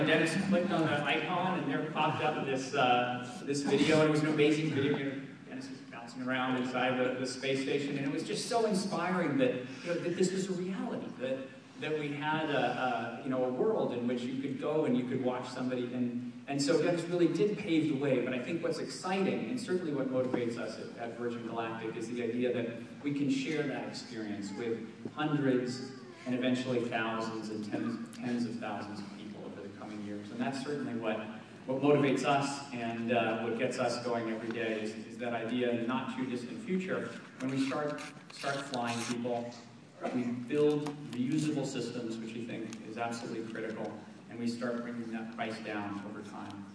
Dennis clicked on the icon and there popped up this this video, and it was an amazing video. Dennis was bouncing around inside the space station, and it was just so inspiring that, that this was a reality, that we had a world in which you could go and you could watch somebody, and so Dennis really did pave the way. But I think what's exciting, and certainly what motivates us at Virgin Galactic, is the idea that we can share that experience with hundreds and eventually thousands and tens of thousands of people over the coming years. And that's certainly what motivates us, and what gets us going every day is that idea in the not too distant future, when we start flying people, we build reusable systems, which we think is absolutely critical, and we start bringing that price down over time.